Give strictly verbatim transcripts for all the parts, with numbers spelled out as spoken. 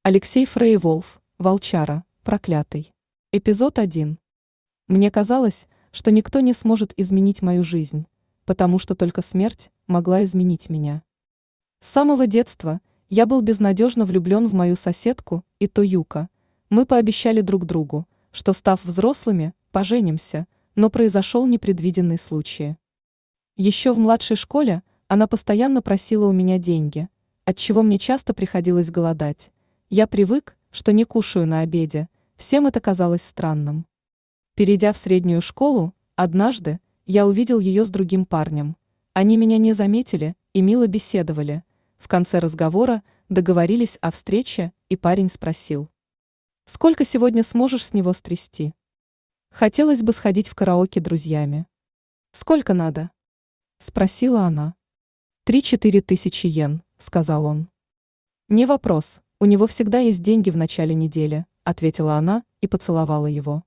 Алексей Фрейволф, Волчара, проклятый. Эпизод один. Мне казалось, что никто не сможет изменить мою жизнь, потому что только смерть могла изменить меня. С самого детства я был безнадежно влюблен в мою соседку Ито Юка. Мы пообещали друг другу, что, став взрослыми, поженимся, но произошел непредвиденный случай. Еще в младшей школе она постоянно просила у меня деньги, отчего мне часто приходилось голодать. Я привык, что не кушаю на обеде, всем это казалось странным. Перейдя в среднюю школу, однажды я увидел ее с другим парнем. Они меня не заметили и мило беседовали. В конце разговора договорились о встрече, и парень спросил: «Сколько сегодня сможешь с него стрясти?» «Хотелось бы сходить в караоке друзьями». «Сколько надо?» – спросила она. «Три-четыре тысячи йен», – сказал он. «Не вопрос. У него всегда есть деньги в начале недели», – ответила она и поцеловала его.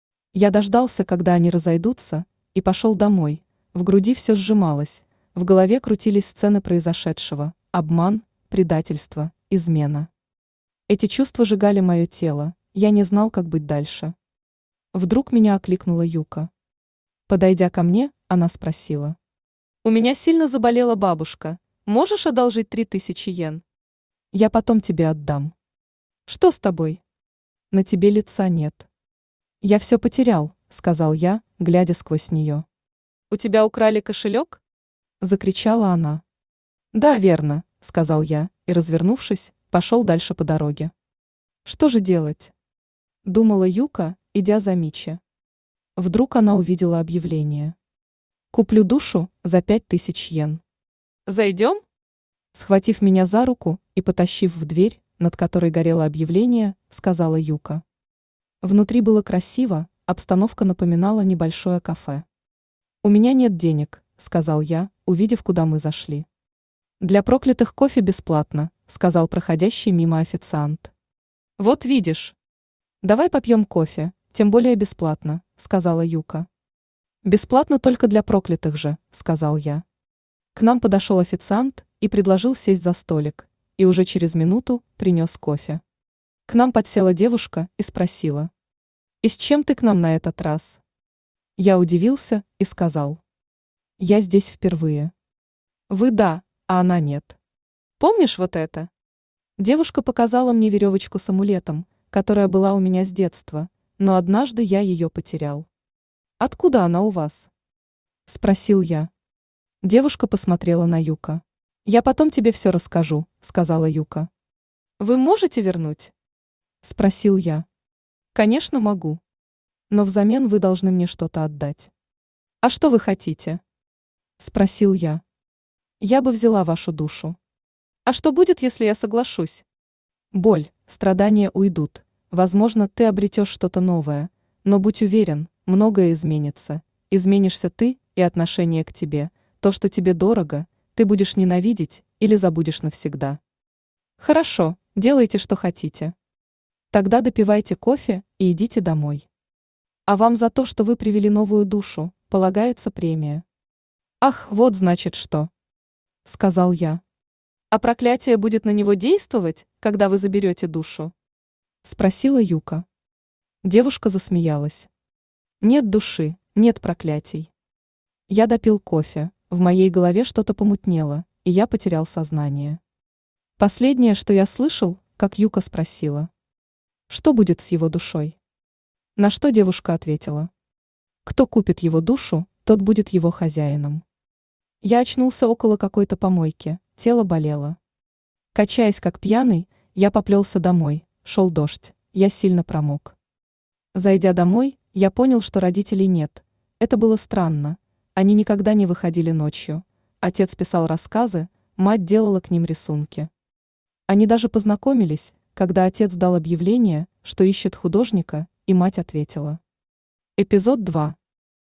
Я дождался, когда они разойдутся, и пошел домой. В груди все сжималось, в голове крутились сцены произошедшего: обман, предательство, измена. Эти чувства сжигали мое тело, я не знал, как быть дальше. Вдруг меня окликнула Юка. Подойдя ко мне, она спросила: «У меня сильно заболела бабушка, можешь одолжить три тысячи йен?» «Я потом тебе отдам». «Что с тобой?» «На тебе лица нет». «Я все потерял», — сказал я, глядя сквозь нее. «У тебя украли кошелек?» — закричала она. «Да, верно», — сказал я, и, развернувшись, пошел дальше по дороге. «Что же делать?» — думала Юка, идя за Мичи. Вдруг она увидела объявление. «Куплю душу за пять тысяч йен». «Зайдем?» Схватив меня за руку и потащив в дверь, над которой горело объявление, сказала Юка. Внутри было красиво, обстановка напоминала небольшое кафе. «У меня нет денег», — сказал я, увидев, куда мы зашли. «Для проклятых кофе бесплатно», — сказал проходящий мимо официант. «Вот видишь. Давай попьем кофе, тем более бесплатно», — сказала Юка. «Бесплатно только для проклятых же», — сказал я. К нам подошел официант и предложил сесть за столик, и уже через минуту принес кофе. К нам подсела девушка и спросила: «И с чем ты к нам на этот раз?» Я удивился и сказал: «Я здесь впервые». «Вы да, а она нет. Помнишь вот это?» Девушка показала мне веревочку с амулетом, которая была у меня с детства, но однажды я ее потерял. «Откуда она у вас?» – спросил я. Девушка посмотрела на Юка. «Я потом тебе все расскажу», – сказала Юка. «Вы можете вернуть?» – спросил я. «Конечно, могу. Но взамен вы должны мне что-то отдать». «А что вы хотите?» – спросил я. «Я бы взяла вашу душу». «А что будет, если я соглашусь?» «Боль, страдания уйдут. Возможно, ты обретешь что-то новое, но будь уверен, многое изменится. Изменишься ты и отношение к тебе, то, что тебе дорого, ты будешь ненавидеть или забудешь навсегда». «Хорошо, делайте, что хотите. Тогда допивайте кофе и идите домой. А вам за то, что вы привели новую душу, полагается премия». «Ах, вот значит что», — сказал я. «А проклятие будет на него действовать, когда вы заберете душу?» — спросила Юка. Девушка засмеялась. «Нет души, нет проклятий». Я допил кофе, в моей голове что-то помутнело, и я потерял сознание. Последнее, что я слышал, как Юка спросила: «Что будет с его душой?» На что девушка ответила: «Кто купит его душу, тот будет его хозяином». Я очнулся около какой-то помойки, тело болело. Качаясь как пьяный, я поплелся домой, шел дождь, я сильно промок. Зайдя домой, я понял, что родителей нет. Это было странно, они никогда не выходили ночью. Отец писал рассказы, мать делала к ним рисунки. Они даже познакомились, когда отец дал объявление, что ищет художника, и мать ответила. Эпизод два.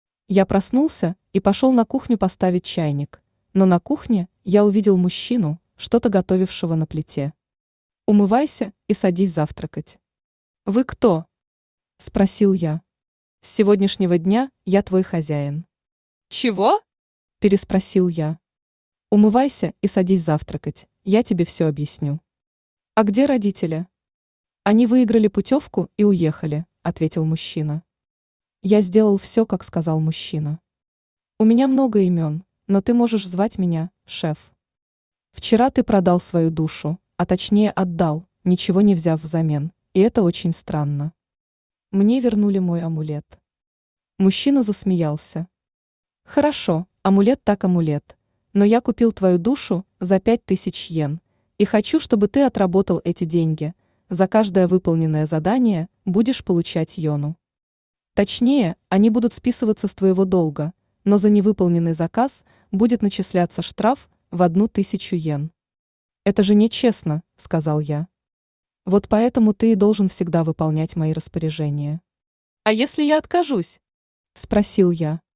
Я проснулся и пошел на кухню поставить чайник, но на кухне я увидел мужчину, что-то готовившего на плите. «Умывайся и садись завтракать». «Вы кто?» – спросил я. «С сегодняшнего дня я твой хозяин». «Чего?» – переспросил я. «Умывайся и садись завтракать, я тебе все объясню». «А где родители?» Они выиграли путевку и уехали, ответил мужчина. Я сделал все, как сказал мужчина. У меня много имен, но ты можешь звать меня шеф. Вчера ты продал свою душу, а точнее отдал, ничего не взяв взамен, и это очень странно. Мне вернули мой амулет. Мужчина засмеялся. Хорошо, амулет так амулет, но я купил твою душу за пять тысяч йен, и хочу, чтобы ты отработал эти деньги. За каждое выполненное задание будешь получать йону. Точнее, они будут списываться с твоего долга, но за невыполненный заказ будет начисляться штраф в одну тысячу йен. Это же нечестно, сказал я. Вот поэтому ты и должен всегда выполнять мои распоряжения. А если я откажусь? Спросил я.